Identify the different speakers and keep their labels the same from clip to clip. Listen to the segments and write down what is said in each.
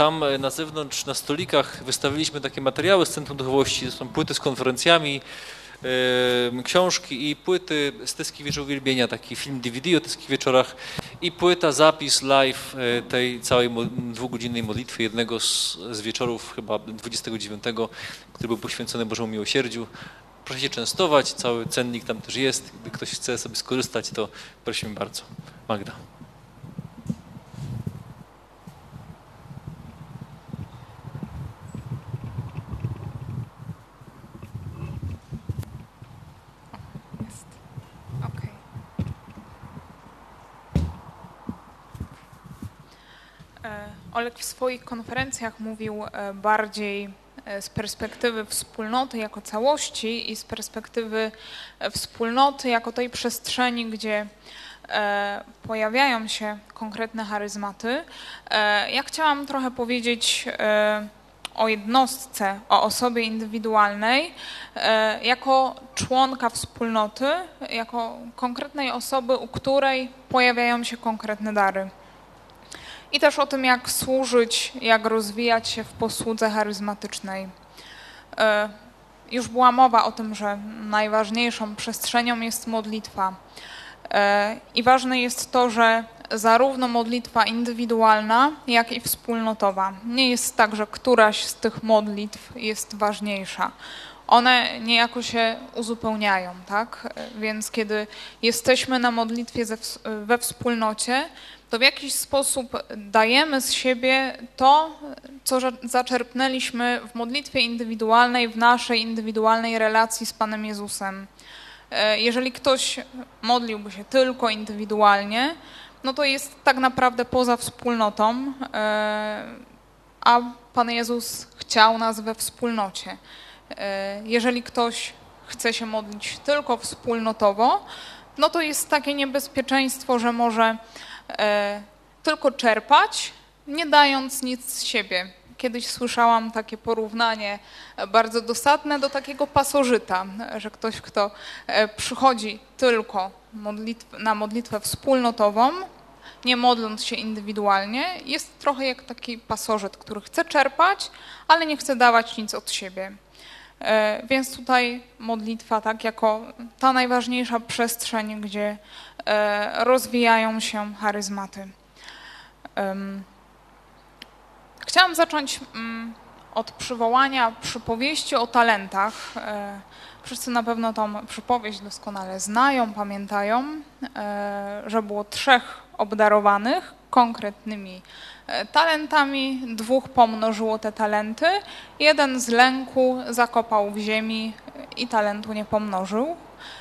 Speaker 1: tam na zewnątrz, na stolikach wystawiliśmy takie materiały z Centrum Duchowości, to są płyty z konferencjami, książki i płyty z Tyski Wieczór Uwielbienia, taki film DVD o Tyskich Wieczorach i płyta, zapis live tej całej dwugodzinnej modlitwy, jednego z wieczorów chyba 29, który był poświęcony Bożemu Miłosierdziu. Proszę się częstować, cały cennik tam też jest, gdy ktoś chce sobie skorzystać, to prosimy bardzo. Magda.
Speaker 2: Oleg w swoich konferencjach mówił bardziej z perspektywy wspólnoty jako całości i z perspektywy wspólnoty jako tej przestrzeni, gdzie pojawiają się konkretne charyzmaty. Ja chciałam trochę powiedzieć o jednostce, o osobie indywidualnej, jako członka wspólnoty, jako konkretnej osoby, u której pojawiają się konkretne dary. I też o tym, jak służyć, jak rozwijać się w posłudze charyzmatycznej. Już była mowa o tym, że najważniejszą przestrzenią jest modlitwa. I ważne jest to, że zarówno modlitwa indywidualna, jak i wspólnotowa. Nie jest tak, że któraś z tych modlitw jest ważniejsza. One niejako się uzupełniają, tak? Więc kiedy jesteśmy na modlitwie we wspólnocie, to w jakiś sposób dajemy z siebie to, co zaczerpnęliśmy w modlitwie indywidualnej, w naszej indywidualnej relacji z Panem Jezusem. Jeżeli ktoś modliłby się tylko indywidualnie, no to jest tak naprawdę poza wspólnotą, a Pan Jezus chciał nas we wspólnocie. Jeżeli ktoś chce się modlić tylko wspólnotowo, no to jest takie niebezpieczeństwo, że może tylko czerpać, nie dając nic z siebie. Kiedyś słyszałam takie porównanie bardzo dosadne do takiego pasożyta, że ktoś, kto przychodzi tylko na modlitwę wspólnotową, nie modląc się indywidualnie, jest trochę jak taki pasożyt, który chce czerpać, ale nie chce dawać nic od siebie. Więc tutaj modlitwa tak jako ta najważniejsza przestrzeń, gdzie rozwijają się charyzmaty. Chciałam zacząć od przywołania przypowieści o talentach. Wszyscy na pewno tą przypowieść doskonale znają, pamiętają, że było 3 obdarowanych konkretnymi talentami, 2 pomnożyło te talenty, 1 z lęku zakopał w ziemi i talentu nie pomnożył.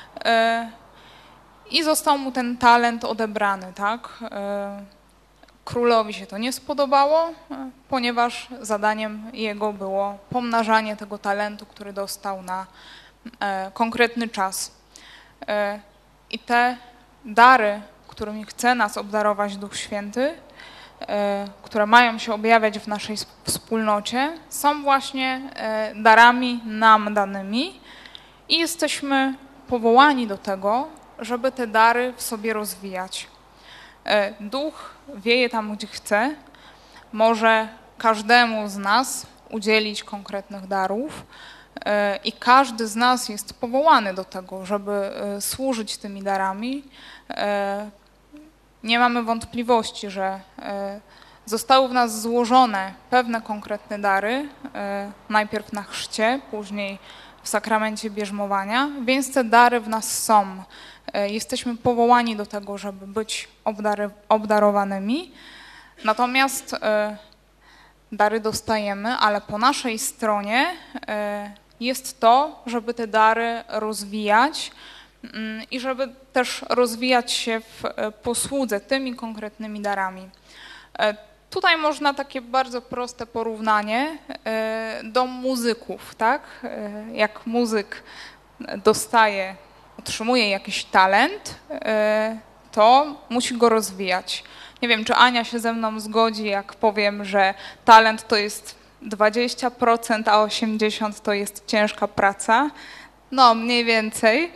Speaker 2: I został mu ten talent odebrany, tak? Królowi się to nie spodobało, ponieważ zadaniem jego było pomnażanie tego talentu, który dostał na konkretny czas. I te dary, którymi chce nas obdarować Duch Święty, które mają się objawiać w naszej wspólnocie, są właśnie darami nam danymi i jesteśmy powołani do tego, żeby te dary w sobie rozwijać. Duch wieje tam, gdzie chce, może każdemu z nas udzielić konkretnych darów i każdy z nas jest powołany do tego, żeby służyć tymi darami. Nie mamy wątpliwości, że zostały w nas złożone pewne konkretne dary, najpierw na chrzcie, później w sakramencie bierzmowania, więc te dary w nas są. Jesteśmy powołani do tego, żeby być obdarowanymi, natomiast dary dostajemy, ale po naszej stronie jest to, żeby te dary rozwijać i żeby też rozwijać się w posłudze tymi konkretnymi darami. Tutaj można takie bardzo proste porównanie do muzyków, tak? Jak muzyk otrzymuje jakiś talent, to musi go rozwijać. Nie wiem, czy Ania się ze mną zgodzi, jak powiem, że talent to jest 20%, a 80% to jest ciężka praca. No, mniej więcej.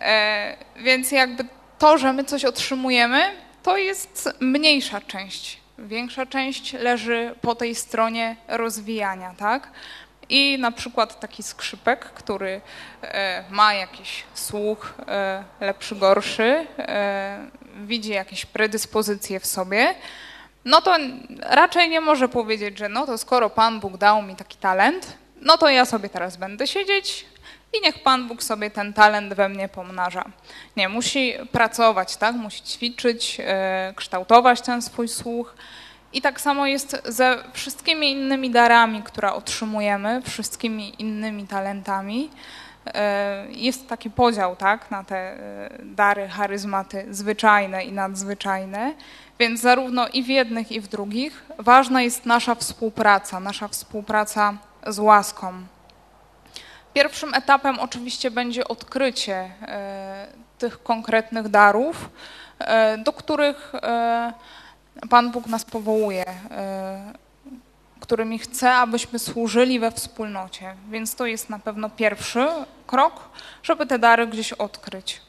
Speaker 2: Więc jakby to, że my coś otrzymujemy, to jest mniejsza część większa część leży po tej stronie rozwijania, tak? I na przykład taki skrzypek, który ma jakiś słuch lepszy, gorszy, widzi jakieś predyspozycje w sobie, no to raczej nie może powiedzieć, że no to skoro Pan Bóg dał mi taki talent, no to ja sobie teraz będę siedzieć i niech Pan Bóg sobie ten talent we mnie pomnaża. Nie, musi pracować, tak? Musi ćwiczyć, kształtować ten swój słuch. I tak samo jest ze wszystkimi innymi darami, które otrzymujemy, wszystkimi innymi talentami. Jest taki podział, tak, na te dary, charyzmaty zwyczajne i nadzwyczajne, więc zarówno i w jednych, i w drugich ważna jest nasza współpraca z łaską. Pierwszym etapem oczywiście będzie odkrycie tych konkretnych darów, do których Pan Bóg nas powołuje, którymi chce, abyśmy służyli we wspólnocie. Więc to jest na pewno pierwszy krok, żeby te dary gdzieś odkryć.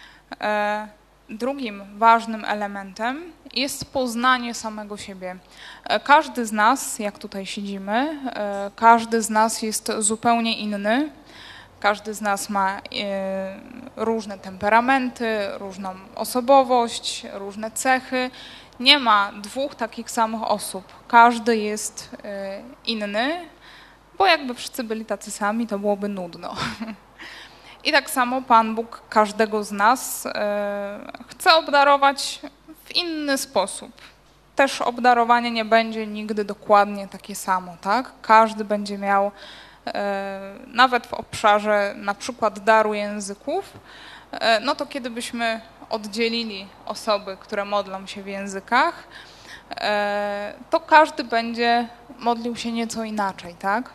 Speaker 2: Drugim ważnym elementem jest poznanie samego siebie. Każdy z nas, jak tutaj siedzimy, każdy z nas jest zupełnie inny. Każdy z nas ma różne temperamenty, różną osobowość, różne cechy. Nie ma dwóch takich samych osób. Każdy jest inny, bo jakby wszyscy byli tacy sami, to byłoby nudno. I tak samo Pan Bóg każdego z nas chce obdarować w inny sposób. Też obdarowanie nie będzie nigdy dokładnie takie samo, tak? Każdy będzie miał nawet w obszarze na przykład daru języków, no to kiedy byśmy oddzielili osoby, które modlą się w językach, to każdy będzie modlił się nieco inaczej, tak?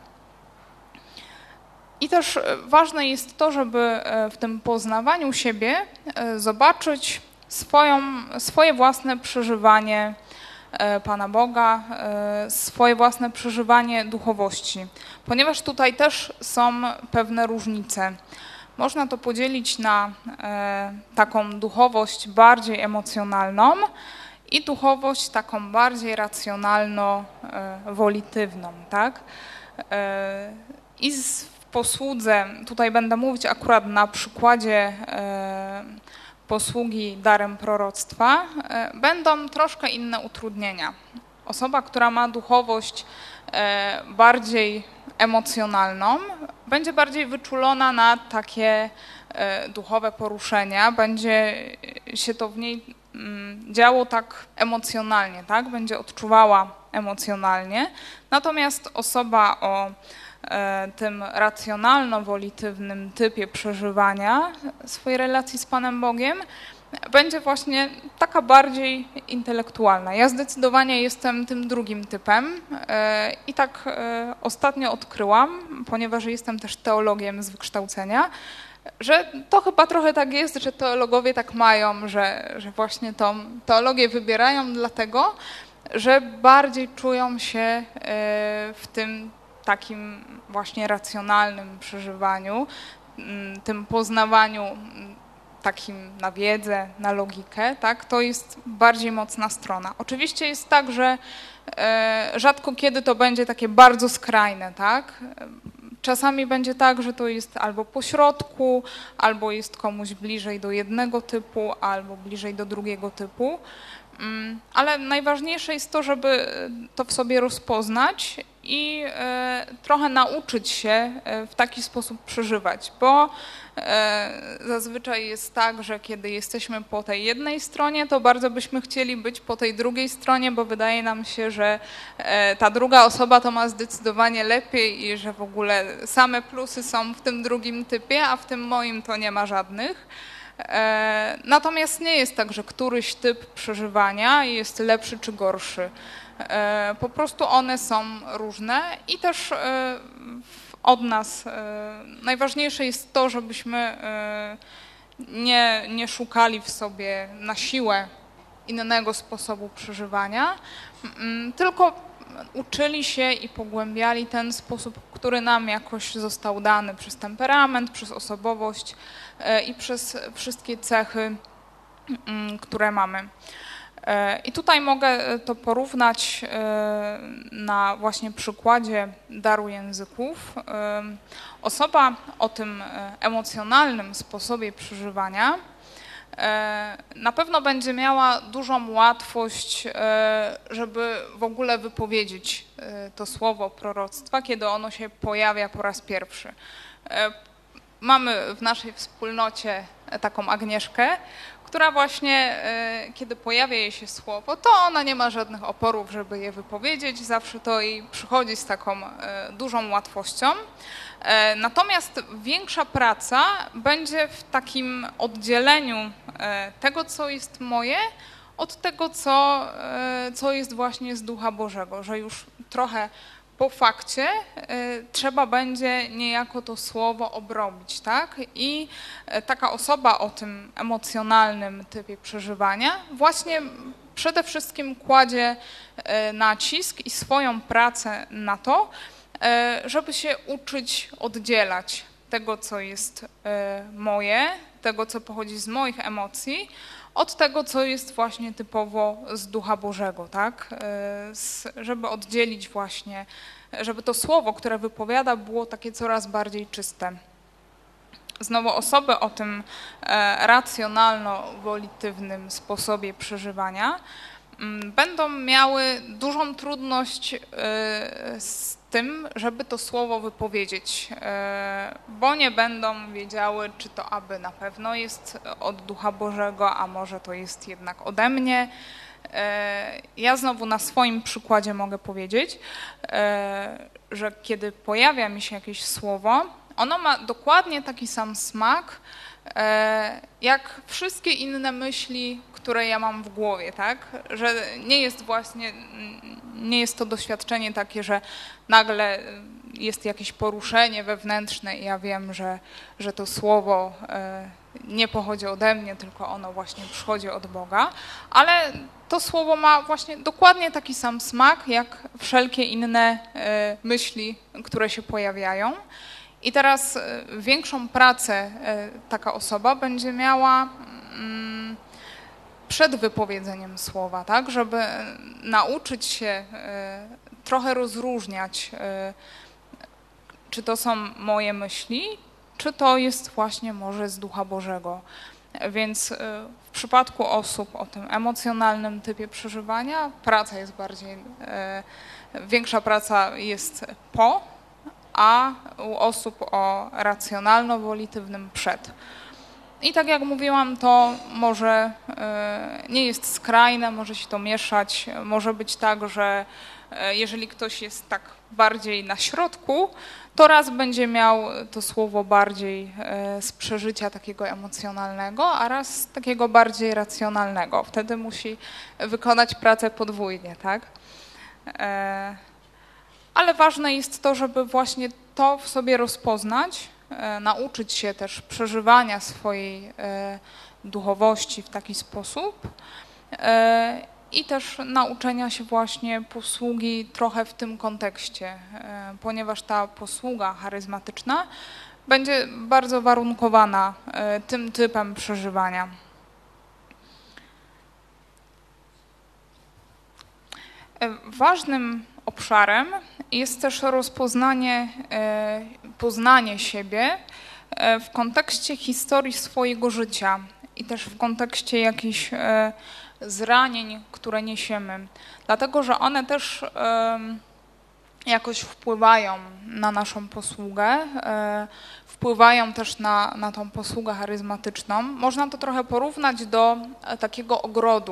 Speaker 2: I też ważne jest to, żeby w tym poznawaniu siebie zobaczyć swoje własne przeżywanie Pana Boga, swoje własne przeżywanie duchowości, ponieważ tutaj też są pewne różnice. Można to podzielić na taką duchowość bardziej emocjonalną i duchowość taką bardziej racjonalno-wolitywną, tak? I w posłudze, tutaj będę mówić akurat na przykładzie posługi darem proroctwa, będą troszkę inne utrudnienia. Osoba, która ma duchowość bardziej emocjonalną, będzie bardziej wyczulona na takie duchowe poruszenia, będzie się to w niej działo tak emocjonalnie, tak? Będzie odczuwała emocjonalnie. Natomiast osoba o tym racjonalno-wolitywnym typie przeżywania swojej relacji z Panem Bogiem będzie właśnie taka bardziej intelektualna. Ja zdecydowanie jestem tym drugim typem i tak ostatnio odkryłam, ponieważ jestem też teologiem z wykształcenia, że to chyba trochę tak jest, że teologowie tak mają, że właśnie tą teologię wybierają dlatego, że bardziej czują się w tym takim właśnie racjonalnym przeżywaniu, tym poznawaniu takim na wiedzę, na logikę, tak, to jest bardziej mocna strona. Oczywiście jest tak, że rzadko kiedy to będzie takie bardzo skrajne, tak. Czasami będzie tak, że to jest albo pośrodku, albo jest komuś bliżej do jednego typu, albo bliżej do drugiego typu. Ale najważniejsze jest to, żeby to w sobie rozpoznać i trochę nauczyć się w taki sposób przeżywać, bo zazwyczaj jest tak, że kiedy jesteśmy po tej jednej stronie, to bardzo byśmy chcieli być po tej drugiej stronie, bo wydaje nam się, że ta druga osoba to ma zdecydowanie lepiej i że w ogóle same plusy są w tym drugim typie, a w tym moim to nie ma żadnych. Natomiast nie jest tak, że któryś typ przeżywania jest lepszy czy gorszy. Po prostu one są różne i też od nas najważniejsze jest to, żebyśmy nie szukali w sobie na siłę innego sposobu przeżywania, tylko uczyli się i pogłębiali ten sposób, który nam jakoś został dany przez temperament, przez osobowość i przez wszystkie cechy, które mamy. I tutaj mogę to porównać na właśnie przykładzie daru języków. Osoba o tym emocjonalnym sposobie przeżywania na pewno będzie miała dużą łatwość, żeby w ogóle wypowiedzieć to słowo proroctwa, kiedy ono się pojawia po raz pierwszy. Mamy w naszej wspólnocie taką Agnieszkę, która właśnie, kiedy pojawia jej się słowo, to ona nie ma żadnych oporów, żeby je wypowiedzieć, zawsze to jej przychodzi z taką dużą łatwością. Natomiast większa praca będzie w takim oddzieleniu tego, co jest moje, od tego, co jest właśnie z Ducha Bożego, że już trochę po fakcie trzeba będzie niejako to słowo obrobić, tak? I taka osoba o tym emocjonalnym typie przeżywania właśnie przede wszystkim kładzie nacisk i swoją pracę na to, żeby się uczyć oddzielać tego, co jest moje, tego, co pochodzi z moich emocji, od tego, co jest właśnie typowo z Ducha Bożego, tak? Żeby oddzielić właśnie, żeby to słowo, które wypowiada, było takie coraz bardziej czyste. Znowu osoby o tym racjonalno-wolitywnym sposobie przeżywania będą miały dużą trudność z tym, żeby to słowo wypowiedzieć, bo nie będą wiedziały, czy to aby na pewno jest od Ducha Bożego, a może to jest jednak ode mnie. Ja znowu na swoim przykładzie mogę powiedzieć, że kiedy pojawia mi się jakieś słowo, ono ma dokładnie taki sam smak, jak wszystkie inne myśli, które ja mam w głowie, tak? Że nie jest to doświadczenie takie, że nagle jest jakieś poruszenie wewnętrzne i ja wiem, że to słowo nie pochodzi ode mnie, tylko ono właśnie przychodzi od Boga, ale to słowo ma właśnie dokładnie taki sam smak, jak wszelkie inne myśli, które się pojawiają. I teraz większą pracę taka osoba będzie miała przed wypowiedzeniem słowa, tak, żeby nauczyć się trochę rozróżniać, czy to są moje myśli, czy to jest właśnie może z Ducha Bożego. Więc w przypadku osób o tym emocjonalnym typie przeżywania praca jest większa praca jest po, a u osób o racjonalno-wolitywnym przed. I tak jak mówiłam, to może nie jest skrajne, może się to mieszać, może być tak, że jeżeli ktoś jest tak bardziej na środku, to raz będzie miał to słowo bardziej z przeżycia takiego emocjonalnego, a raz takiego bardziej racjonalnego. Wtedy musi wykonać pracę podwójnie, tak? Ale ważne jest to, żeby właśnie to w sobie rozpoznać, nauczyć się też przeżywania swojej duchowości w taki sposób i też nauczenia się właśnie posługi trochę w tym kontekście, ponieważ ta posługa charyzmatyczna będzie bardzo warunkowana tym typem przeżywania. Ważnym obszarem jest też poznanie siebie w kontekście historii swojego życia i też w kontekście jakichś zranień, które niesiemy. Dlatego, że one też jakoś wpływają na naszą posługę, wpływają też na tą posługę charyzmatyczną. Można to trochę porównać do takiego ogrodu.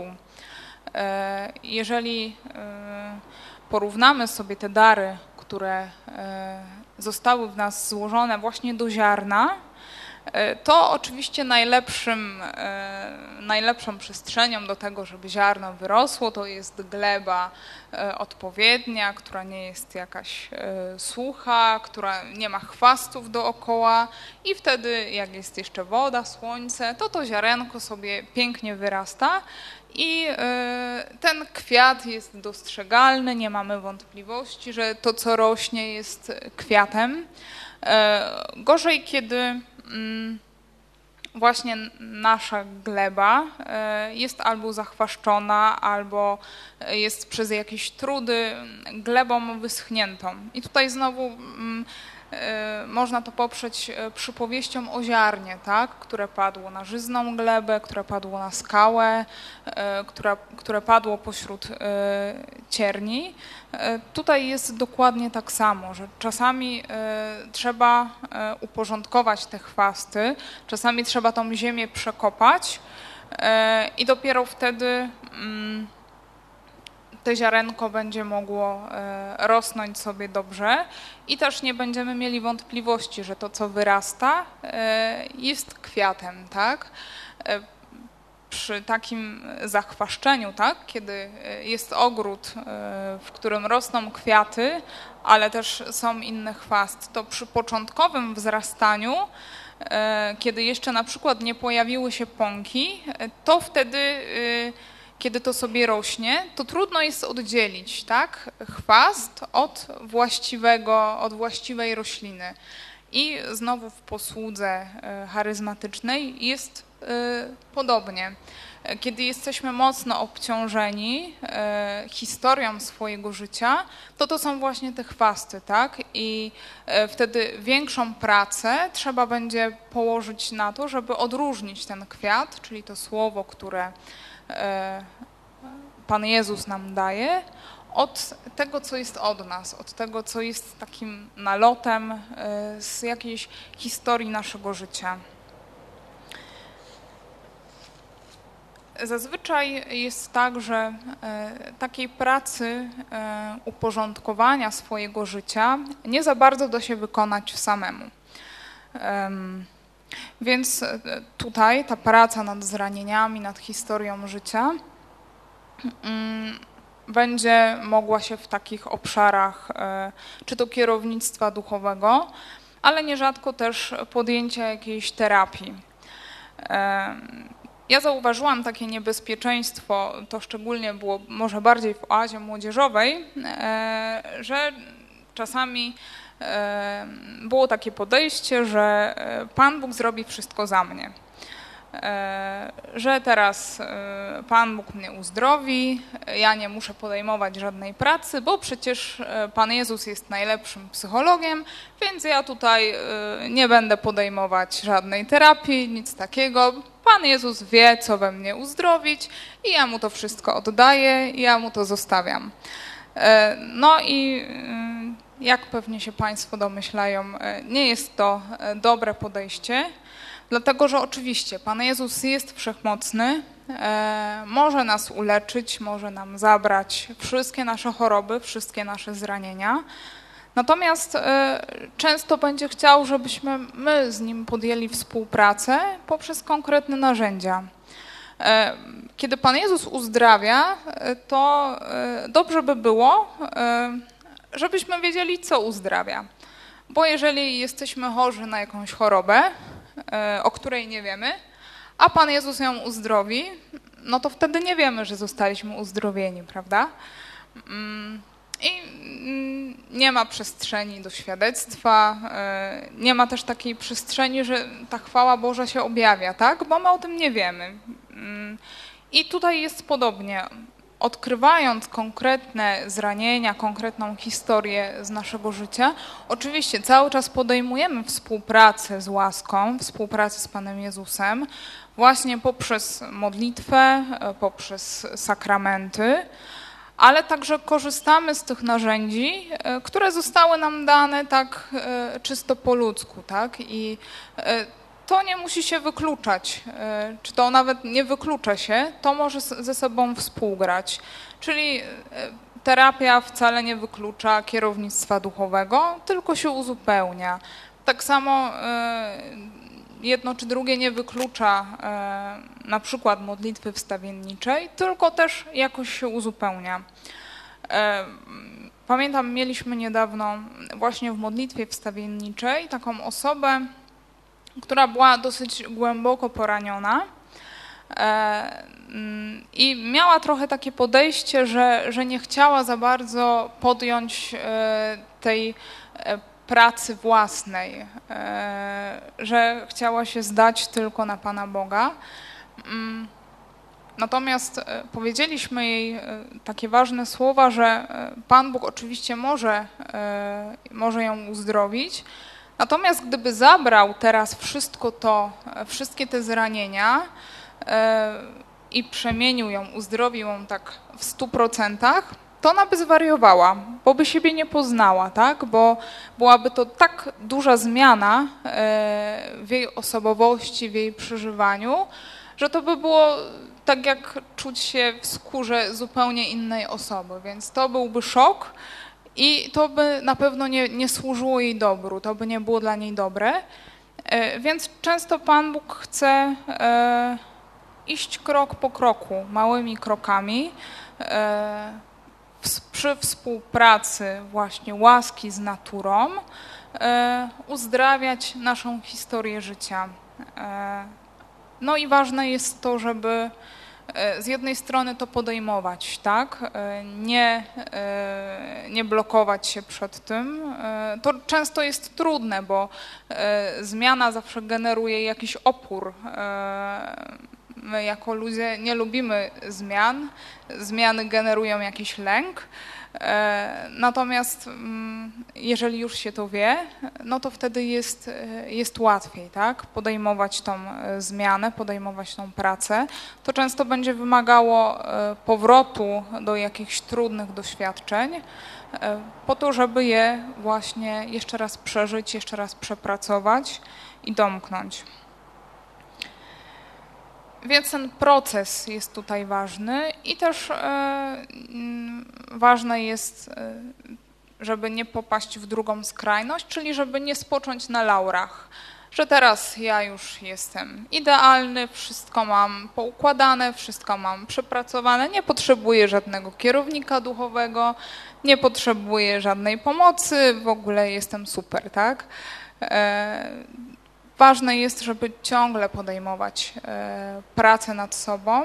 Speaker 2: Jeżeli porównamy sobie te dary, które zostały w nas złożone właśnie do ziarna, to oczywiście najlepszą przestrzenią do tego, żeby ziarno wyrosło, to jest gleba odpowiednia, która nie jest jakaś sucha, która nie ma chwastów dookoła i wtedy jak jest jeszcze woda, słońce, to ziarenko sobie pięknie wyrasta i ten kwiat jest dostrzegalny, nie mamy wątpliwości, że to, co rośnie, jest kwiatem. Gorzej, kiedy właśnie nasza gleba jest albo zachwaszczona, albo jest przez jakieś trudy glebą wyschniętą. I tutaj znowu można to poprzeć przypowieścią o ziarnie, tak? Które padło na żyzną glebę, które padło na skałę, które padło pośród cierni. Tutaj jest dokładnie tak samo, że czasami trzeba uporządkować te chwasty, czasami trzeba tą ziemię przekopać i dopiero wtedy te ziarenko będzie mogło rosnąć sobie dobrze i też nie będziemy mieli wątpliwości, że to, co wyrasta, jest kwiatem, tak? Przy takim zachwaszczeniu, tak? Kiedy jest ogród, w którym rosną kwiaty, ale też są inne chwasty, to przy początkowym wzrastaniu, kiedy jeszcze na przykład nie pojawiły się pąki, to wtedy kiedy to sobie rośnie, to trudno jest oddzielić, tak, chwast od właściwej rośliny. I znowu w posłudze charyzmatycznej jest podobnie. Kiedy jesteśmy mocno obciążeni historią swojego życia, to są właśnie te chwasty, tak? I wtedy większą pracę trzeba będzie położyć na to, żeby odróżnić ten kwiat, czyli to słowo, które Pan Jezus nam daje, od tego, co jest od nas, od tego, co jest takim nalotem z jakiejś historii naszego życia. Zazwyczaj jest tak, że takiej pracy uporządkowania swojego życia nie za bardzo da się wykonać samemu. Więc tutaj ta praca nad zranieniami, nad historią życia będzie mogła się w takich obszarach czy to kierownictwa duchowego, ale nierzadko też podjęcia jakiejś terapii. Ja zauważyłam takie niebezpieczeństwo, to szczególnie było może bardziej w oazie młodzieżowej, że czasami było takie podejście, że Pan Bóg zrobi wszystko za mnie. Że teraz Pan Bóg mnie uzdrowi, ja nie muszę podejmować żadnej pracy, bo przecież Pan Jezus jest najlepszym psychologiem, więc ja tutaj nie będę podejmować żadnej terapii, nic takiego. Pan Jezus wie, co we mnie uzdrowić i ja Mu to wszystko oddaję i ja Mu to zostawiam. No i jak pewnie się Państwo domyślają, nie jest to dobre podejście, dlatego że oczywiście Pan Jezus jest wszechmocny, może nas uleczyć, może nam zabrać wszystkie nasze choroby, wszystkie nasze zranienia, natomiast często będzie chciał, żebyśmy my z Nim podjęli współpracę poprzez konkretne narzędzia. Kiedy Pan Jezus uzdrawia, to dobrze by było, żebyśmy wiedzieli, co uzdrawia. Bo jeżeli jesteśmy chorzy na jakąś chorobę, o której nie wiemy, a Pan Jezus ją uzdrowi, no to wtedy nie wiemy, że zostaliśmy uzdrowieni, prawda? I nie ma przestrzeni do świadectwa, nie ma też takiej przestrzeni, że ta chwała Boża się objawia, tak? Bo my o tym nie wiemy. I tutaj jest podobnie. Odkrywając konkretne zranienia, konkretną historię z naszego życia, oczywiście cały czas podejmujemy współpracę z łaską, współpracę z Panem Jezusem, właśnie poprzez modlitwę, poprzez sakramenty, ale także korzystamy z tych narzędzi, które zostały nam dane tak czysto po ludzku, tak? I to nie musi się wykluczać, czy to nawet nie wyklucza się, to może ze sobą współgrać. Czyli terapia wcale nie wyklucza kierownictwa duchowego, tylko się uzupełnia. Tak samo jedno czy drugie nie wyklucza na przykład modlitwy wstawienniczej, tylko też jakoś się uzupełnia. Pamiętam, mieliśmy niedawno właśnie w modlitwie wstawienniczej taką osobę, która była dosyć głęboko poraniona i miała trochę takie podejście, że nie chciała za bardzo podjąć tej pracy własnej, że chciała się zdać tylko na Pana Boga. Natomiast powiedzieliśmy jej takie ważne słowa, że Pan Bóg oczywiście może ją uzdrowić, natomiast gdyby zabrał teraz wszystkie te zranienia i przemienił ją, uzdrowił ją tak w 100%, to ona by zwariowała, bo by siebie nie poznała, tak? Bo byłaby to tak duża zmiana w jej osobowości, w jej przeżywaniu, że to by było tak jak czuć się w skórze zupełnie innej osoby, więc to byłby szok i to by na pewno nie służyło jej dobru, to by nie było dla niej dobre, więc często Pan Bóg chce iść krok po kroku, małymi krokami, przy współpracy właśnie łaski z naturą uzdrawiać naszą historię życia. No i ważne jest to, żeby z jednej strony to podejmować, tak? Nie blokować się przed tym. To często jest trudne, bo zmiana zawsze generuje jakiś opór. My jako ludzie nie lubimy zmian. Zmiany generują jakiś lęk. Natomiast jeżeli już się to wie, no to wtedy jest łatwiej, tak? Podejmować tą zmianę, podejmować tą pracę. To często będzie wymagało powrotu do jakichś trudnych doświadczeń, po to, żeby je właśnie jeszcze raz przeżyć, jeszcze raz przepracować i domknąć. Więc ten proces jest tutaj ważny i też ważne jest, żeby nie popaść w drugą skrajność, czyli żeby nie spocząć na laurach, że teraz ja już jestem idealny, wszystko mam poukładane, wszystko mam przepracowane, nie potrzebuję żadnego kierownika duchowego, nie potrzebuję żadnej pomocy, w ogóle jestem super, tak? Ważne jest, żeby ciągle podejmować pracę nad sobą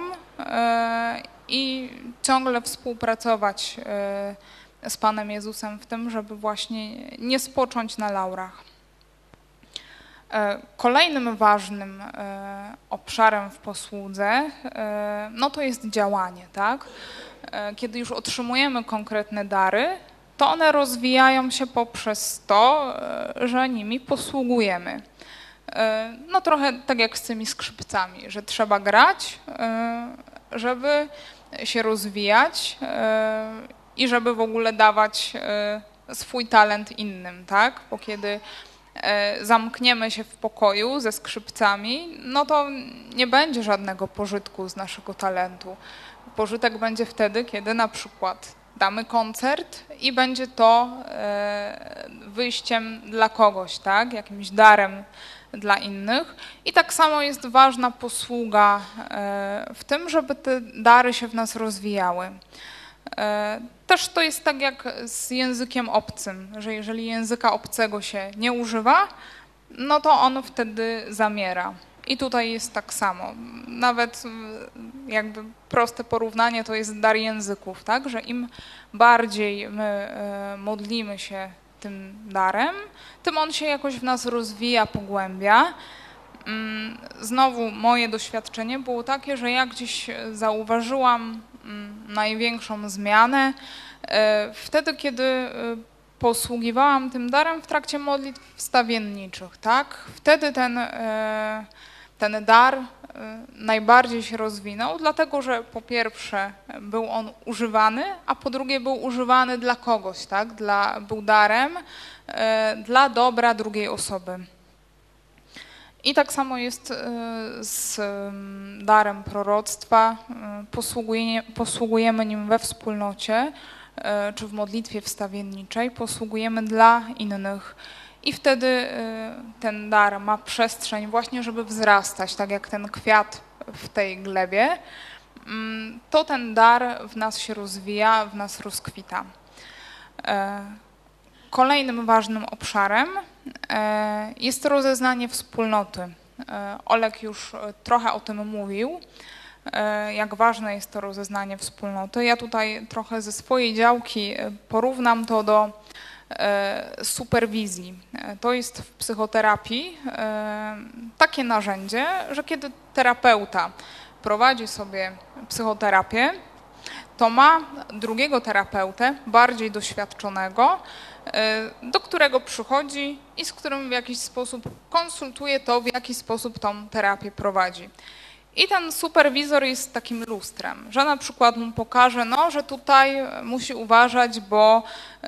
Speaker 2: i ciągle współpracować z Panem Jezusem w tym, żeby właśnie nie spocząć na laurach. Kolejnym ważnym obszarem w posłudze, no to jest działanie, tak? Kiedy już otrzymujemy konkretne dary, to one rozwijają się poprzez to, że nimi posługujemy. No trochę tak jak z tymi skrzypcami, że trzeba grać, żeby się rozwijać i żeby w ogóle dawać swój talent innym, tak? Bo kiedy zamkniemy się w pokoju ze skrzypcami, no to nie będzie żadnego pożytku z naszego talentu. Pożytek będzie wtedy, kiedy na przykład damy koncert i będzie to wyjściem dla kogoś, tak? Jakimś darem dla innych. I tak samo jest ważna posługa w tym, żeby te dary się w nas rozwijały. Też to jest tak jak z językiem obcym, że jeżeli języka obcego się nie używa, no to on wtedy zamiera. I tutaj jest tak samo. Nawet jakby proste porównanie to jest dar języków, tak? Że im bardziej my modlimy się tym darem, tym on się jakoś w nas rozwija, pogłębia. Znowu moje doświadczenie było takie, że ja gdzieś zauważyłam największą zmianę wtedy, kiedy posługiwałam tym darem w trakcie modlitw wstawienniczych, tak? Wtedy ten dar najbardziej się rozwinął, dlatego że po pierwsze był on używany, a po drugie był używany dla kogoś, tak? Był darem dla dobra drugiej osoby. I tak samo jest z darem proroctwa. Posługujemy nim we wspólnocie, czy w modlitwie wstawienniczej, posługujemy dla innych. I wtedy ten dar ma przestrzeń właśnie, żeby wzrastać, tak jak ten kwiat w tej glebie, to ten dar w nas się rozwija, w nas rozkwita. Kolejnym ważnym obszarem jest rozeznanie wspólnoty. Olek już trochę o tym mówił, jak ważne jest to rozeznanie wspólnoty. Ja tutaj trochę ze swojej działki porównam to do superwizji. To jest w psychoterapii takie narzędzie, że kiedy terapeuta prowadzi sobie psychoterapię, to ma drugiego terapeutę, bardziej doświadczonego, do którego przychodzi i z którym w jakiś sposób konsultuje to, w jaki sposób tą terapię prowadzi. I ten superwizor jest takim lustrem, że na przykład mu pokaże, no, że tutaj musi uważać, bo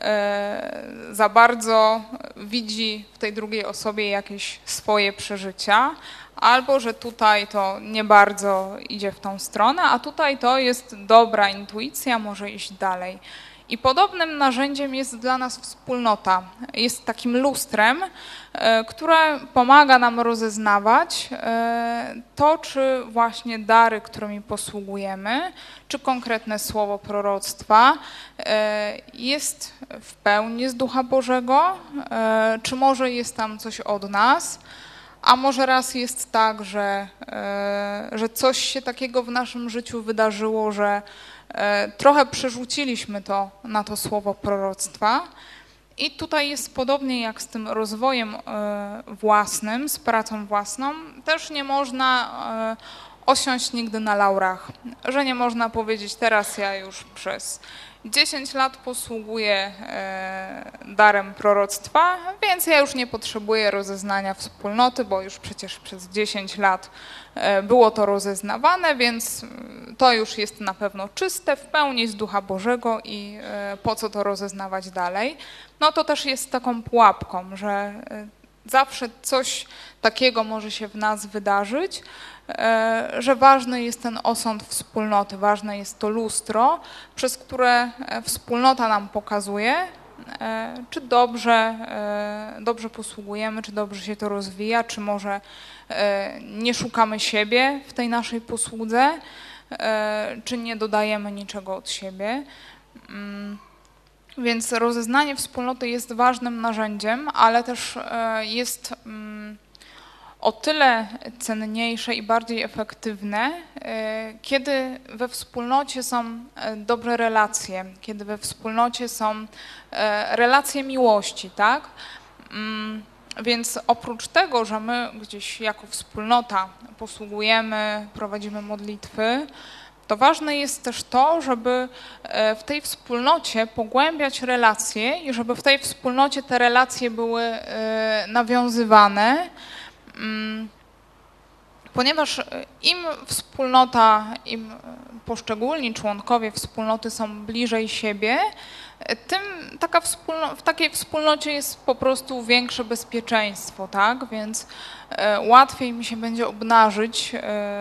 Speaker 2: za bardzo widzi w tej drugiej osobie jakieś swoje przeżycia, albo że tutaj to nie bardzo idzie w tą stronę, a tutaj to jest dobra intuicja, może iść dalej. I podobnym narzędziem jest dla nas wspólnota. Jest takim lustrem, które pomaga nam rozeznawać to, czy właśnie dary, którymi posługujemy, czy konkretne słowo proroctwa jest w pełni z Ducha Bożego, czy może jest tam coś od nas, a może raz jest tak, że coś się takiego w naszym życiu wydarzyło, że trochę przerzuciliśmy to na to słowo proroctwa. I tutaj jest podobnie jak z tym rozwojem własnym, z pracą własną. Też nie można osiąść nigdy na laurach, że nie można powiedzieć, teraz ja już przez 10 lat posługuję darem proroctwa, więc ja już nie potrzebuję rozeznania wspólnoty, bo już przecież przez 10 lat było to rozeznawane, więc to już jest na pewno czyste, w pełni z Ducha Bożego i po co to rozeznawać dalej. No to też jest taką pułapką, że zawsze coś takiego może się w nas wydarzyć, że ważny jest ten osąd wspólnoty, ważne jest to lustro, przez które wspólnota nam pokazuje, czy dobrze posługujemy, czy dobrze się to rozwija, czy może nie szukamy siebie w tej naszej posłudze, czy nie dodajemy niczego od siebie. Więc rozeznanie wspólnoty jest ważnym narzędziem, ale też jest o tyle cenniejsze i bardziej efektywne, kiedy we wspólnocie są dobre relacje, kiedy we wspólnocie są relacje miłości, tak? Więc oprócz tego, że my gdzieś jako wspólnota posługujemy, prowadzimy modlitwy, to ważne jest też to, żeby w tej wspólnocie pogłębiać relacje i żeby w tej wspólnocie te relacje były nawiązywane, ponieważ im wspólnota, im poszczególni członkowie wspólnoty są bliżej siebie, tym w takiej wspólnocie jest po prostu większe bezpieczeństwo, tak? Więc łatwiej mi się będzie obnażyć,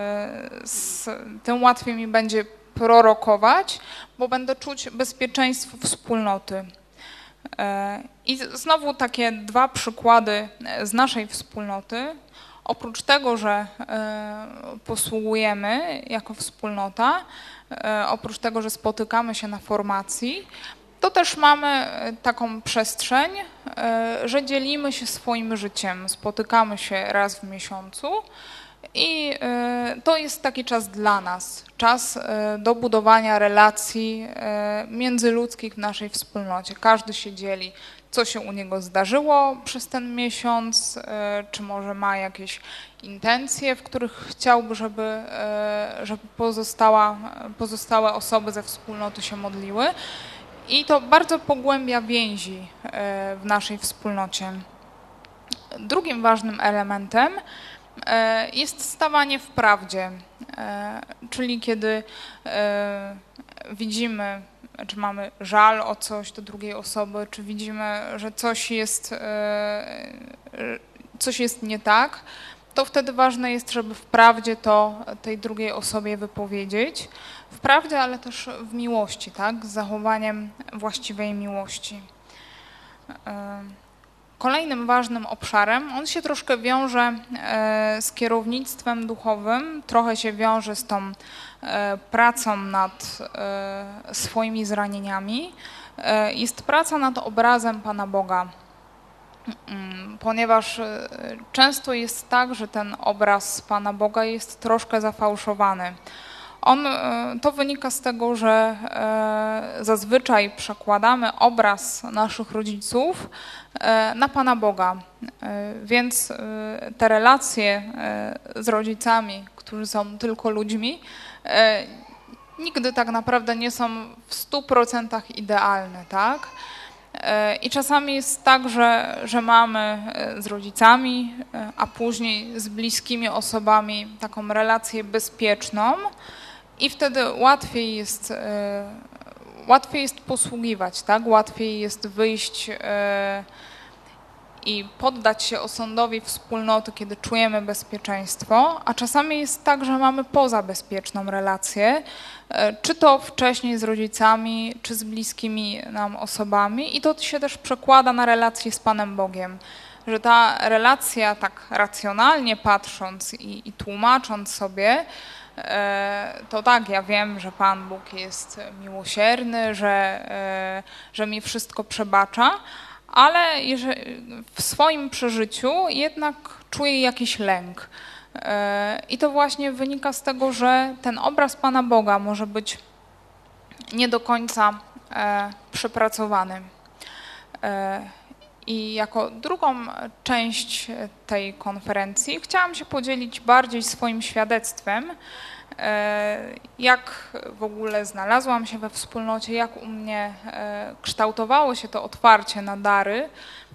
Speaker 2: tym łatwiej mi będzie prorokować, bo będę czuć bezpieczeństwo wspólnoty. I znowu takie dwa przykłady z naszej wspólnoty. Oprócz tego, że posługujemy jako wspólnota, oprócz tego, że spotykamy się na formacji, to też mamy taką przestrzeń, że dzielimy się swoim życiem. Spotykamy się raz w miesiącu i to jest taki czas dla nas, czas do budowania relacji międzyludzkich w naszej wspólnocie. Każdy się dzieli, co się u niego zdarzyło przez ten miesiąc, czy może ma jakieś intencje, w których chciałby, żeby pozostałe osoby ze wspólnoty się modliły. I to bardzo pogłębia więzi w naszej wspólnocie. Drugim ważnym elementem jest stawanie w prawdzie, czyli kiedy widzimy, czy mamy żal o coś do drugiej osoby, czy widzimy, że coś jest nie tak, to wtedy ważne jest, żeby w prawdzie to tej drugiej osobie wypowiedzieć. W prawdzie, ale też w miłości, tak? Z zachowaniem właściwej miłości. Kolejnym ważnym obszarem, on się troszkę wiąże z kierownictwem duchowym, trochę się wiąże z tą pracą nad swoimi zranieniami, jest praca nad obrazem Pana Boga. Ponieważ często jest tak, że ten obraz Pana Boga jest troszkę zafałszowany. To wynika z tego, że zazwyczaj przekładamy obraz naszych rodziców na Pana Boga, więc te relacje z rodzicami, którzy są tylko ludźmi, nigdy tak naprawdę nie są w 100% idealne, tak? I czasami jest tak, że mamy z rodzicami, a później z bliskimi osobami taką relację bezpieczną i wtedy łatwiej jest posługiwać, tak? Łatwiej jest wyjść i poddać się osądowi wspólnoty, kiedy czujemy bezpieczeństwo, a czasami jest tak, że mamy pozabezpieczną relację, czy to wcześniej z rodzicami, czy z bliskimi nam osobami i to się też przekłada na relację z Panem Bogiem, że ta relacja tak racjonalnie patrząc i tłumacząc sobie, to tak, ja wiem, że Pan Bóg jest miłosierny, że mi wszystko przebacza, ale w swoim przeżyciu jednak czuję jakiś lęk. I to właśnie wynika z tego, że ten obraz Pana Boga może być nie do końca przepracowany. I jako drugą część tej konferencji chciałam się podzielić bardziej swoim świadectwem, jak w ogóle znalazłam się we wspólnocie, jak u mnie kształtowało się to otwarcie na dary.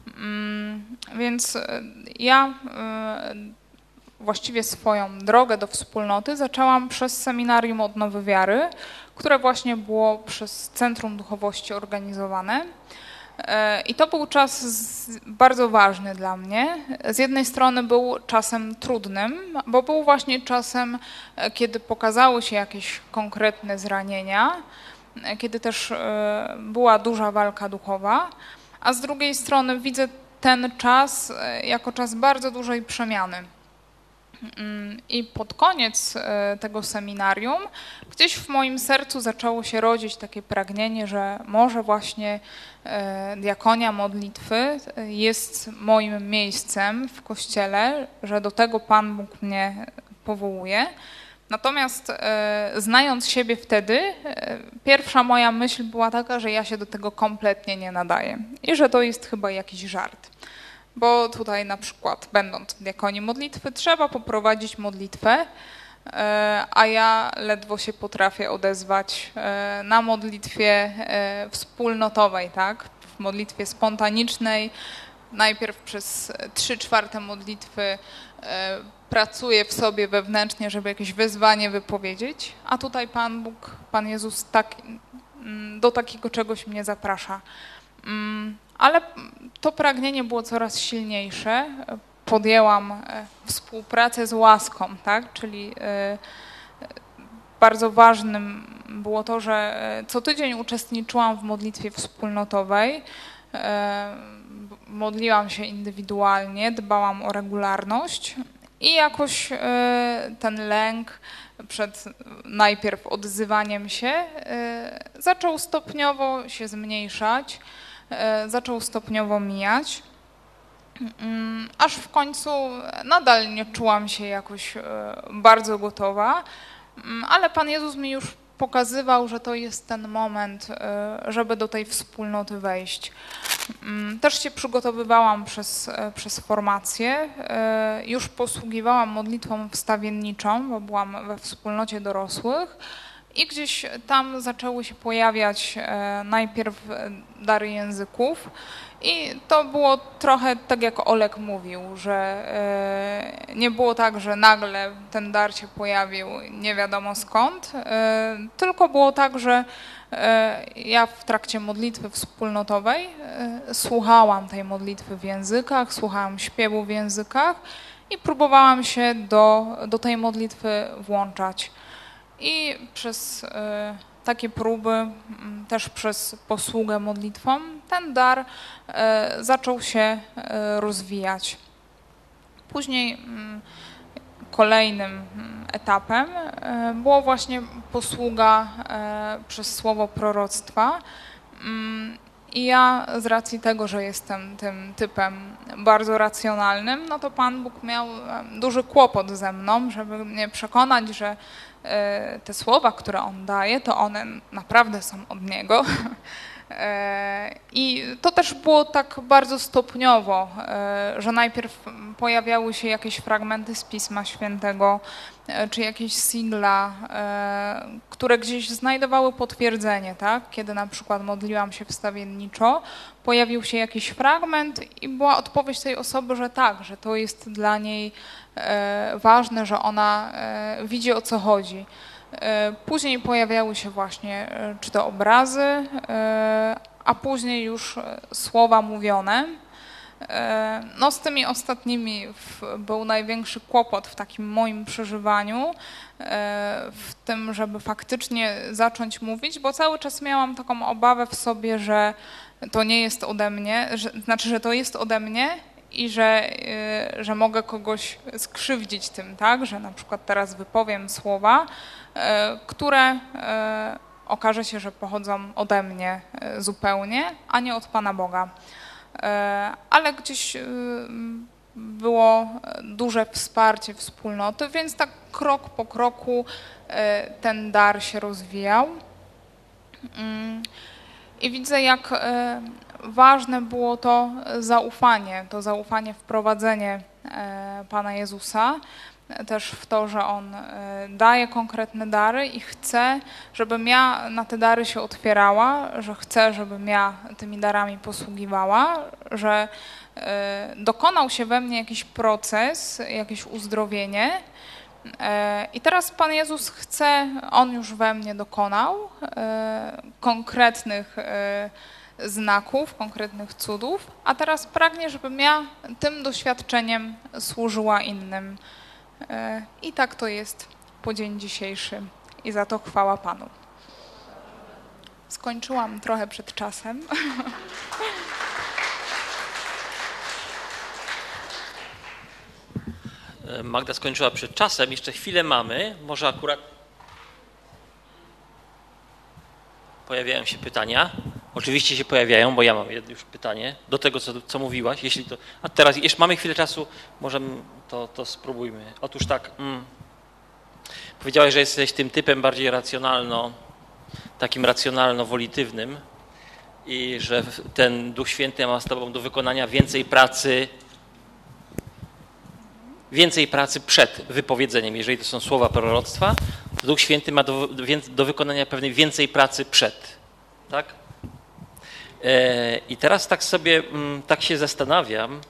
Speaker 2: Więc ja właściwie swoją drogę do wspólnoty zaczęłam przez seminarium Odnowy Wiary, które właśnie było przez Centrum Duchowości organizowane. I to był czas bardzo ważny dla mnie. Z jednej strony był czasem trudnym, bo był właśnie czasem, kiedy pokazały się jakieś konkretne zranienia, kiedy też była duża walka duchowa, a z drugiej strony widzę ten czas jako czas bardzo dużej przemiany. I pod koniec tego seminarium gdzieś w moim sercu zaczęło się rodzić takie pragnienie, że może właśnie diakonia modlitwy jest moim miejscem w Kościele, że do tego Pan Bóg mnie powołuje. Natomiast znając siebie wtedy, pierwsza moja myśl była taka, że ja się do tego kompletnie nie nadaję i że to jest chyba jakiś żart. Bo tutaj na przykład, będąc w diakonii modlitwy, trzeba poprowadzić modlitwę, a ja ledwo się potrafię odezwać na modlitwie wspólnotowej, tak? W modlitwie spontanicznej. Najpierw przez 3/4 modlitwy pracuję w sobie wewnętrznie, żeby jakieś wyzwanie wypowiedzieć, a tutaj Pan Bóg, Pan Jezus do takiego czegoś mnie zaprasza. Ale to pragnienie było coraz silniejsze. Podjęłam współpracę z łaską, tak? Czyli bardzo ważnym było to, że co tydzień uczestniczyłam w modlitwie wspólnotowej. Modliłam się indywidualnie, dbałam o regularność i jakoś ten lęk przed najpierw odzywaniem się zaczął stopniowo się zmniejszać. Zaczął stopniowo mijać, aż w końcu nadal nie czułam się jakoś bardzo gotowa, ale Pan Jezus mi już pokazywał, że to jest ten moment, żeby do tej wspólnoty wejść. Też się przygotowywałam przez formację, już posługiwałam modlitwą wstawienniczą, bo byłam we wspólnocie dorosłych. I gdzieś tam zaczęły się pojawiać najpierw dary języków i to było trochę tak, jak Olek mówił, że nie było tak, że nagle ten dar się pojawił nie wiadomo skąd, tylko było tak, że ja w trakcie modlitwy wspólnotowej słuchałam tej modlitwy w językach, słuchałam śpiewu w językach i próbowałam się do tej modlitwy włączać. I przez takie próby, też przez posługę modlitwą, ten dar zaczął się rozwijać. Później kolejnym etapem była właśnie posługa przez słowo proroctwa. I ja z racji tego, że jestem tym typem bardzo racjonalnym, no to Pan Bóg miał duży kłopot ze mną, żeby mnie przekonać, że te słowa, które on daje, to one naprawdę są od niego. I to też było tak bardzo stopniowo, że najpierw pojawiały się jakieś fragmenty z Pisma Świętego, czy jakieś sigla, które gdzieś znajdowały potwierdzenie, tak? Kiedy na przykład modliłam się wstawienniczo, pojawił się jakiś fragment i była odpowiedź tej osoby, że tak, że to jest dla niej ważne, że ona widzi, o co chodzi. Później pojawiały się właśnie czy to obrazy, a później już słowa mówione. No z tymi ostatnimi był największy kłopot w takim moim przeżywaniu, w tym, żeby faktycznie zacząć mówić, bo cały czas miałam taką obawę w sobie, że to nie jest ode mnie, że to jest ode mnie i że mogę kogoś skrzywdzić tym, tak, że na przykład teraz wypowiem słowa, które okaże się, że pochodzą ode mnie zupełnie, a nie od Pana Boga. Ale gdzieś było duże wsparcie wspólnoty, więc tak krok po kroku ten dar się rozwijał. I widzę, jak ważne było to zaufanie, wprowadzenie Pana Jezusa, też w to, że On daje konkretne dary i chce, żebym ja na te dary się otwierała, że chce, żebym ja tymi darami posługiwała, że dokonał się we mnie jakiś proces, jakieś uzdrowienie. I teraz Pan Jezus chce, On już we mnie dokonał konkretnych znaków, konkretnych cudów, a teraz pragnie, żebym ja tym doświadczeniem służyła innym. I tak to jest po dzień dzisiejszy i za to chwała Panu. Skończyłam trochę przed czasem.
Speaker 3: Magda skończyła przed czasem, jeszcze chwilę mamy, może akurat pojawiają się pytania. Oczywiście się pojawiają, bo ja mam jedno już pytanie do tego, co mówiłaś. Jeśli to, a teraz jeszcze mamy chwilę czasu, możemy to spróbujmy. Otóż tak, powiedziałaś, że jesteś tym typem bardziej takim racjonalno-wolitywnym i że ten Duch Święty ma z tobą do wykonania więcej pracy przed wypowiedzeniem. Jeżeli to są słowa proroctwa, Duch Święty ma do wykonania pewnej więcej pracy przed. Tak? I teraz tak się zastanawiam,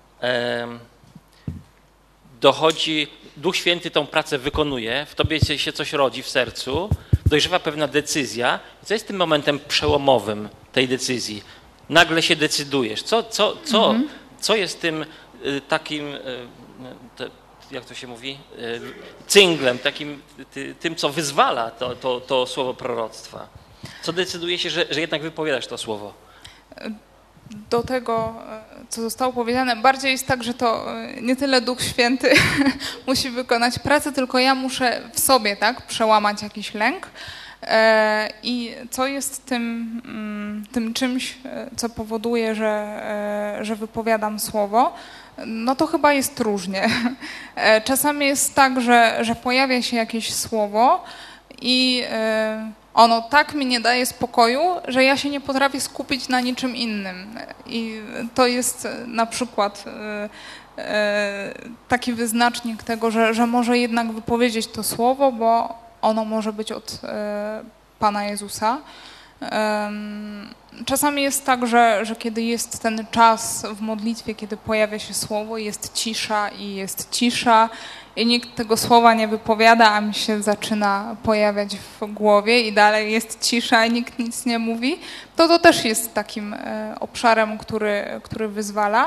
Speaker 3: Duch Święty tą pracę wykonuje, w tobie się coś rodzi w sercu, dojrzewa pewna decyzja. Co jest tym momentem przełomowym tej decyzji? Nagle się decydujesz. Co jest tym takim, jak to się mówi, cynglem, tym, co wyzwala to słowo proroctwa? Co decyduje się, że jednak wypowiadasz to słowo?
Speaker 2: Do tego, co zostało powiedziane, bardziej jest tak, że to nie tyle Duch Święty musi wykonać pracę, tylko ja muszę w sobie, tak, przełamać jakiś lęk. I co jest tym czymś, co powoduje, że wypowiadam słowo, no to chyba jest różnie. Czasami jest tak, że pojawia się jakieś słowo i ono tak mi nie daje spokoju, że ja się nie potrafię skupić na niczym innym. I to jest na przykład taki wyznacznik tego, że może jednak wypowiedzieć to słowo, bo ono może być od Pana Jezusa. Czasami jest tak, że kiedy jest ten czas w modlitwie, kiedy pojawia się słowo, jest cisza i nikt tego słowa nie wypowiada, a mi się zaczyna pojawiać w głowie i dalej jest cisza i nikt nic nie mówi, to też jest takim obszarem, który wyzwala.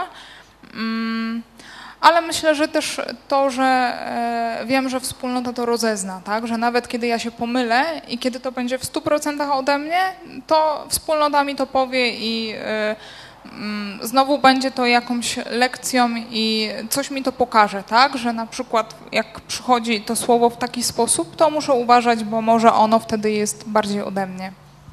Speaker 2: Ale myślę, że też to, że wiem, że wspólnota to rozezna, tak? Że nawet kiedy ja się pomylę i kiedy to będzie w 100% ode mnie, to wspólnota mi to powie i znowu będzie to jakąś lekcją i coś mi to pokaże, tak? Że na przykład jak przychodzi to słowo w taki sposób, to muszę uważać, bo może ono wtedy jest bardziej ode mnie.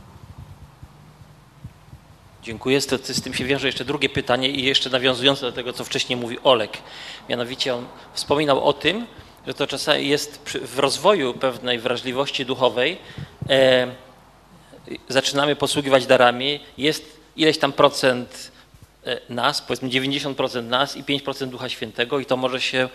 Speaker 3: Dziękuję. Z tym się wiąże jeszcze drugie pytanie i jeszcze nawiązujące do tego, co wcześniej mówił Olek. Mianowicie on wspominał o tym, że to czasami jest w rozwoju pewnej wrażliwości duchowej, zaczynamy posługiwać darami, jest ileś tam procent nas, powiedzmy 90% nas i 5% Ducha Świętego i to może się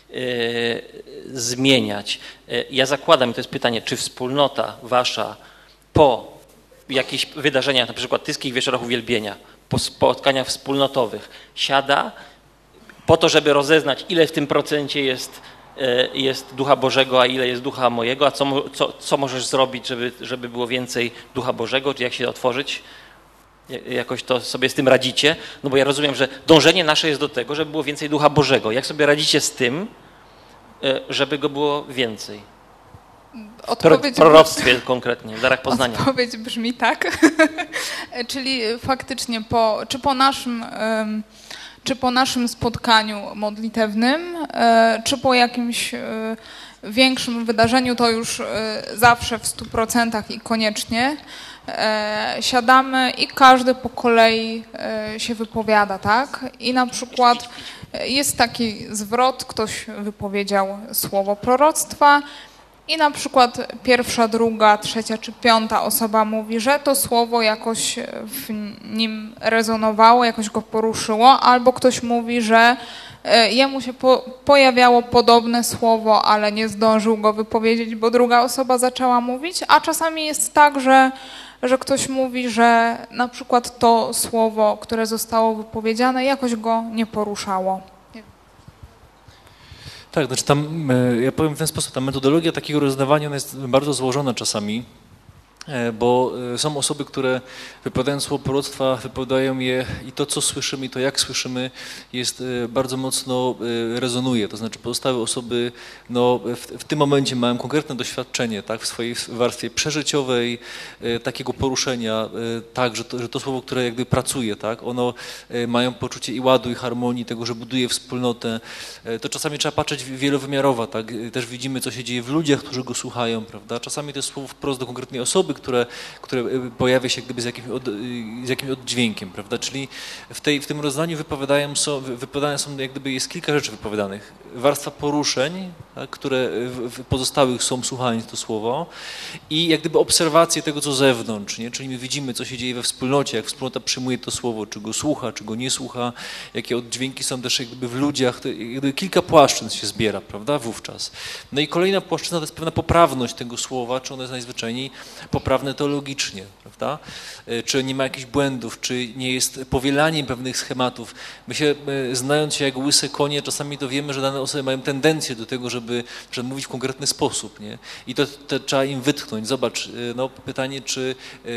Speaker 3: zmieniać. Ja zakładam, i to jest pytanie, czy wspólnota wasza po jakichś wydarzeniach, na przykład Tyskich Wieczorach Uwielbienia, po spotkaniach wspólnotowych, siada po to, żeby rozeznać, ile w tym procencie jest Ducha Bożego, a ile jest Ducha mojego, a co możesz zrobić, żeby było więcej Ducha Bożego, czy jak się otworzyć? Jakoś to sobie z tym radzicie? No bo ja rozumiem, że dążenie nasze jest do tego, żeby było więcej Ducha Bożego. Jak sobie radzicie z tym, żeby go było więcej? W proroctwie konkretnie, w darach poznania.
Speaker 2: Odpowiedź brzmi tak. Czyli faktycznie czy po naszym spotkaniu modlitewnym, czy po jakimś większym wydarzeniu, to już zawsze w 100% i koniecznie siadamy i każdy po kolei się wypowiada, tak? I na przykład jest taki zwrot, ktoś wypowiedział słowo proroctwa i na przykład pierwsza, druga, trzecia czy piąta osoba mówi, że to słowo jakoś w nim rezonowało, jakoś go poruszyło, albo ktoś mówi, że jemu się pojawiało podobne słowo, ale nie zdążył go wypowiedzieć, bo druga osoba zaczęła mówić, a czasami jest tak, że ktoś mówi, że na przykład to słowo, które zostało wypowiedziane, jakoś go nie poruszało.
Speaker 1: Tak, znaczy tam, ja powiem w ten sposób, ta metodologia takiego rozdawania ona jest bardzo złożona czasami, bo są osoby, które wypowiadając słowo proroctwa, wypowiadają je i to, co słyszymy, i to, jak słyszymy, jest bardzo mocno rezonuje. To znaczy pozostałe osoby no, w tym momencie mają konkretne doświadczenie tak, w swojej warstwie przeżyciowej, takiego poruszenia, tak, że to słowo, które jakby pracuje, tak, ono mają poczucie i ładu, i harmonii, tego, że buduje wspólnotę. To czasami trzeba patrzeć wielowymiarowo, tak, też widzimy, co się dzieje w ludziach, którzy go słuchają, prawda. Czasami to jest słowo wprost do konkretnej osoby, które pojawia się jak gdyby z jakimś oddźwiękiem, prawda? Czyli w tym rozdaniu wypowiadane są, jak gdyby jest kilka rzeczy wypowiadanych. Warstwa poruszeń, tak, które w pozostałych są słuchając to słowo i jak gdyby obserwacje tego, co zewnątrz, nie? Czyli my widzimy, co się dzieje we wspólnocie, jak wspólnota przyjmuje to słowo, czy go słucha, czy go nie słucha, jakie oddźwięki są też jak gdyby w ludziach, jakby kilka płaszczyzn się zbiera, prawda, wówczas. No i kolejna płaszczyzna to jest pewna poprawność tego słowa, czy ono jest najzwyczajniej poprawne teologicznie, prawda? Czy nie ma jakichś błędów, czy nie jest powielaniem pewnych schematów. My się, znając się jak łyse konie, czasami to wiemy, że dane osoby mają tendencję do tego, żeby mówić w konkretny sposób, nie? I to trzeba im wytchnąć. Zobacz, no pytanie, czy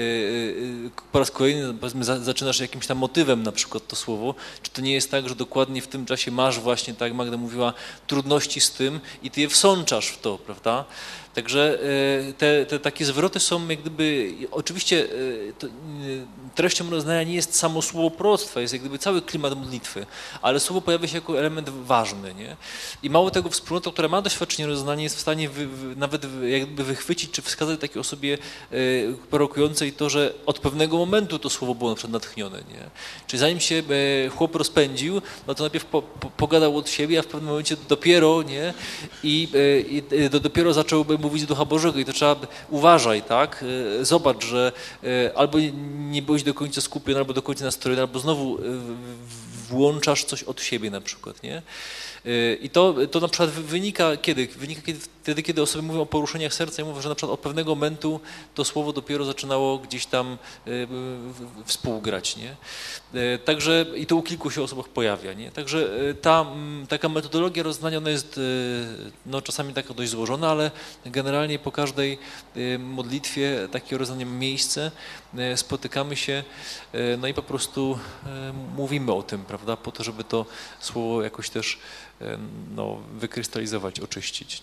Speaker 1: po raz kolejny powiedzmy, zaczynasz jakimś tam motywem na przykład to słowo, czy to nie jest tak, że dokładnie w tym czasie masz właśnie, tak jak Magda mówiła, trudności z tym i ty je wsączasz w to, prawda? Także te takie zwroty są jak gdyby, oczywiście treścią rozdania nie jest samo słowo proroctwa, jest jak gdyby cały klimat modlitwy, ale słowo pojawia się jako element ważny, nie? I mało tego, wspólnota, która ma doświadczenie rozdania, jest w stanie nawet jak gdyby wychwycić, czy wskazać takiej osobie prorokującej to, że od pewnego momentu to słowo było na przykład natchnione, nie? Czyli zanim się chłop rozpędził, no to najpierw pogadał od siebie, a w pewnym momencie dopiero, nie? I dopiero zaczął mówić do Ducha Bożego i to trzeba uważaj, tak? Zobacz, że albo nie byłeś do końca skupiony, albo do końca nastrojony, albo znowu włączasz coś od siebie na przykład, nie? I to na przykład wynika kiedy? Wynika wtedy, kiedy osoby mówią o poruszeniach serca i mówią, że na przykład od pewnego momentu to słowo dopiero zaczynało gdzieś tam współgrać, nie? Także i to u kilku się osobach pojawia, nie? Także taka metodologia rozdania, ona jest no, czasami taka dość złożona, ale generalnie po każdej modlitwie takie rozdanie ma miejsce, spotykamy się, no i po prostu mówimy o tym, prawda, po to, żeby to słowo jakoś też no, wykrystalizować, oczyścić.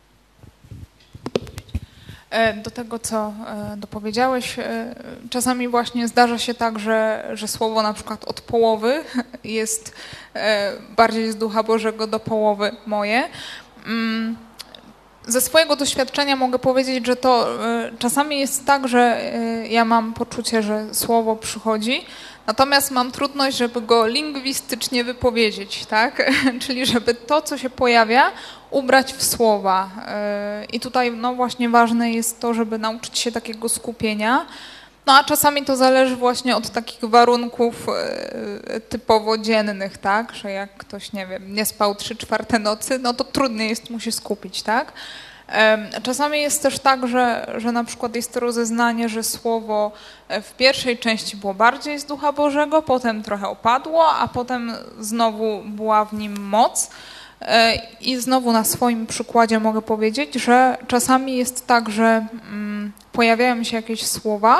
Speaker 2: Do tego, co dopowiedziałeś, czasami właśnie zdarza się tak, że słowo na przykład od połowy jest bardziej z Ducha Bożego do połowy moje. ze swojego doświadczenia mogę powiedzieć, że to czasami jest tak, że ja mam poczucie, że słowo przychodzi, natomiast mam trudność, żeby go lingwistycznie wypowiedzieć, tak? Czyli żeby to, co się pojawia, ubrać w słowa. I tutaj no właśnie ważne jest to, żeby nauczyć się takiego skupienia. No a czasami to zależy właśnie od takich warunków typowo dziennych, tak? Że jak ktoś, nie wiem, nie spał 3/4 nocy, no to trudniej jest mu się skupić, tak? Czasami jest też tak, że na przykład jest to rozeznanie, że słowo w pierwszej części było bardziej z Ducha Bożego, potem trochę opadło, a potem znowu była w nim moc. I znowu na swoim przykładzie mogę powiedzieć, że czasami jest tak, że pojawiają się jakieś słowa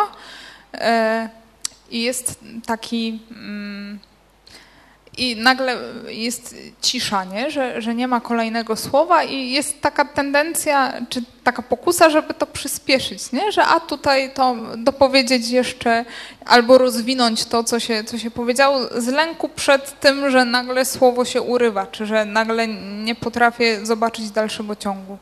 Speaker 2: i jest taki... I nagle jest cisza, nie? Że nie ma kolejnego słowa i jest taka tendencja, czy taka pokusa, żeby to przyspieszyć, nie? Że a tutaj to dopowiedzieć jeszcze albo rozwinąć to, co się powiedziało, z lęku przed tym, że nagle słowo się urywa, czy że nagle nie potrafię zobaczyć dalszego ciągu.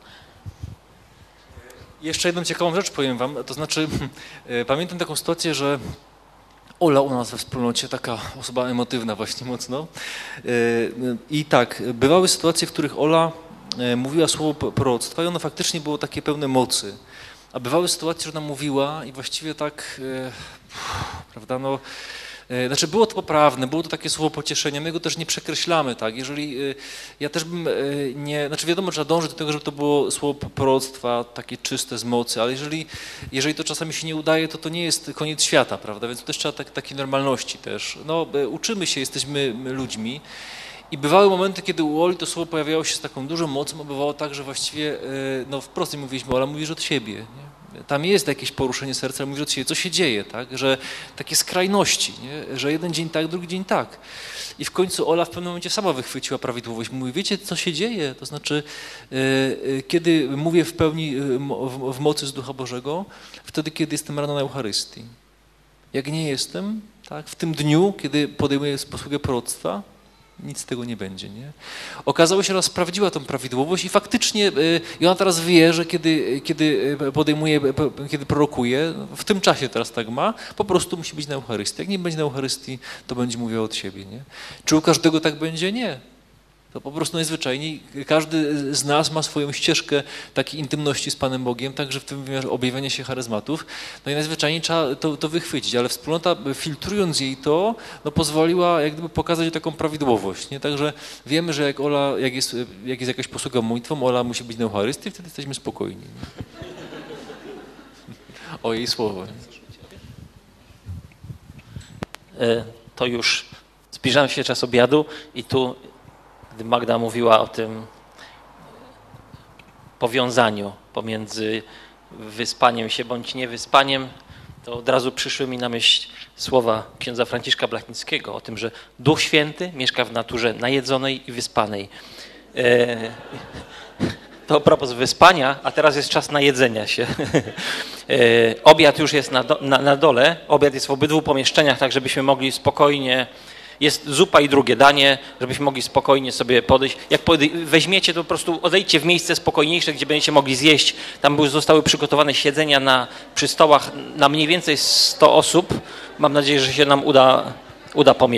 Speaker 1: Jeszcze jedną ciekawą rzecz powiem wam, to znaczy pamiętam taką sytuację, że Ola u nas we wspólnocie, taka osoba emotywna właśnie mocno. I tak, bywały sytuacje, w których Ola mówiła słowo proroctwa i ono faktycznie było takie pełne mocy. A bywały sytuacje, że ona mówiła i właściwie tak, prawda, no, znaczy było to poprawne, było to takie słowo pocieszenia, my go też nie przekreślamy, tak, jeżeli, ja też bym nie, znaczy wiadomo, trzeba dążyć do tego, żeby to było słowo proroctwa, takie czyste z mocy, ale jeżeli to czasami się nie udaje, to nie jest koniec świata, prawda, więc też trzeba takiej normalności też, no uczymy się, jesteśmy ludźmi i bywały momenty, kiedy u Oli to słowo pojawiało się z taką dużą mocą, a bywało tak, że właściwie, no wprost nie mówiliśmy, Ola mówisz od siebie, nie? Tam jest jakieś poruszenie serca, ale mówisz od siebie, co się dzieje, tak? Że takie skrajności, nie? Że jeden dzień tak, drugi dzień tak. I w końcu Ola w pewnym momencie sama wychwyciła prawidłowość. Mówi, wiecie, co się dzieje? To znaczy, kiedy mówię w pełni, w mocy z Ducha Bożego, wtedy, kiedy jestem rano na Eucharystii. Jak nie jestem, tak? W tym dniu, kiedy podejmuję posługę proroctwa, nic z tego nie będzie, nie? Okazało się, że ona sprawdziła tą prawidłowość i faktycznie, i ona teraz wie, że kiedy podejmuje, kiedy prorokuje, w tym czasie teraz tak ma, po prostu musi być na Eucharystii. Jak nie będzie na Eucharystii, to będzie mówiła od siebie, nie? Czy u każdego tak będzie? Nie. To po prostu najzwyczajniej każdy z nas ma swoją ścieżkę takiej intymności z Panem Bogiem, także w tym wymiarze objawiania się charyzmatów. No i najzwyczajniej trzeba to wychwycić, ale wspólnota, filtrując jej to, no pozwoliła jak gdyby pokazać taką prawidłowość. Nie? Także wiemy, że jak jest jakaś posługa modlitwą, Ola musi być na Eucharystii, wtedy jesteśmy spokojni. Nie? O jej słowo.
Speaker 3: To już zbliżamy się czas obiadu i tu gdy Magda mówiła o tym powiązaniu pomiędzy wyspaniem się bądź niewyspaniem, to od razu przyszły mi na myśl słowa księdza Franciszka Blachnickiego o tym, że Duch Święty mieszka w naturze najedzonej i wyspanej. To a propos wyspania, a teraz jest czas najedzenia się. Obiad już jest na dole, obiad jest w obydwu pomieszczeniach, tak żebyśmy mogli spokojnie. Jest zupa i drugie danie, żebyśmy mogli spokojnie sobie podejść. Jak weźmiecie, to po prostu odejdźcie w miejsce spokojniejsze, gdzie będziecie mogli zjeść. Tam zostały przygotowane siedzenia przy stołach na mniej więcej 100 osób. Mam nadzieję, że się nam uda pomieścić.